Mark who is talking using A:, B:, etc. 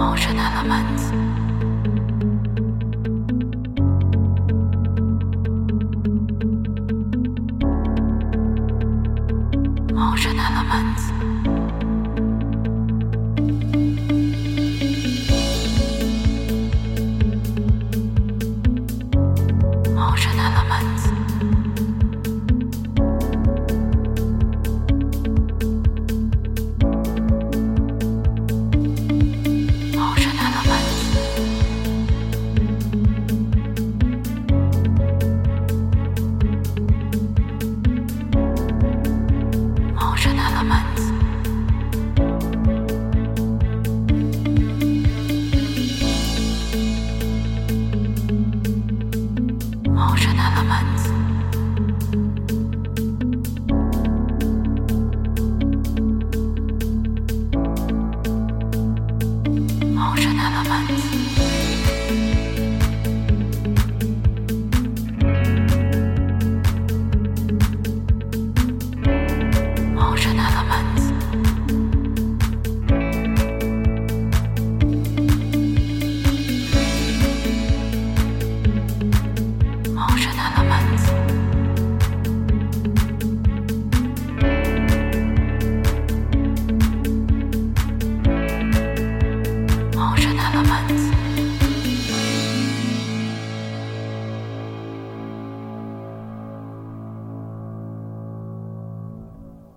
A: Motion elements. Motion elements. Motion elements. Motion elements. Motion elements. Motion elements. Motion elements. Motion elements. Motion elements. Motion elements.